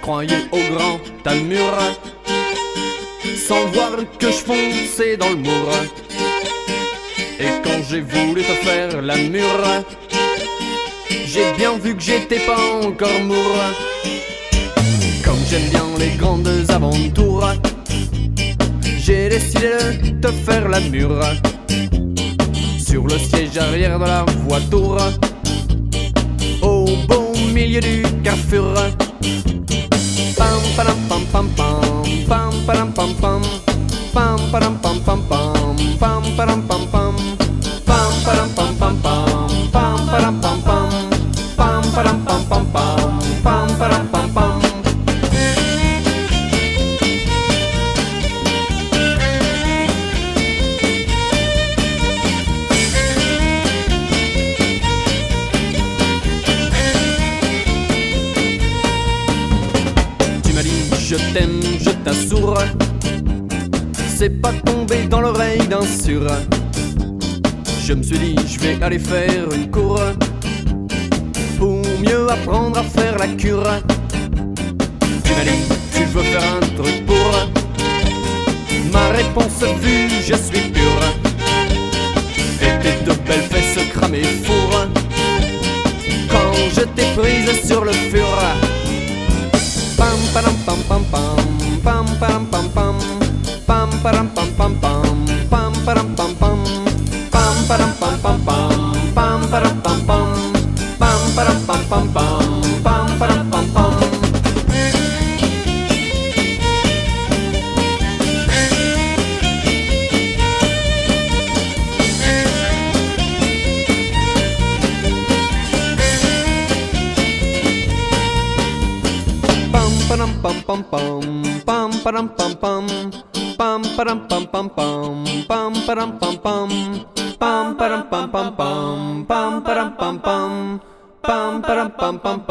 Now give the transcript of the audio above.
croyais au grand Tamur, sans voir que je fonçais dans le mur. Et quand j'ai voulu te faire l'amour, j'ai bien vu que j'étais pas encore mour. Comme j'aime bien les grandes aventures, j'ai décidé de te faire l'amour sur le siège arrière de la voiture, au beau milieu du carrefour. Pam padam pam pam pam, pam padam pam pam, pam padam pam pam pam, pam padam pam pam, pam padam pam pam pam, pam padam pam pam, pam padam pam pam pam, pam padam pam pam. Je t'aime, je t'assure, c'est pas tombé dans l'oreille d'un sûr. Je me suis dit, je vais aller faire une cour pour mieux apprendre à faire la cure. Tu m'as dit, tu veux faire un truc pour? Ma réponse fut, je suis pur. Et tes deux belles fesses cramées fourres quand je t'ai prise sur le fur. Pam padam pam pam pam, pam padam pam pam, pam padam pam pam pam, pam padam pam pam, pam padam pam pam pam, pam padam pam pam, pam padam pam pam pam, pam padam pam pam. Pam pam pam, pam padam pam pam, pam padam pam pam pam, pam padam pam pam, pam padam pam pam pam, pam padam pam pam, pam padam pam pam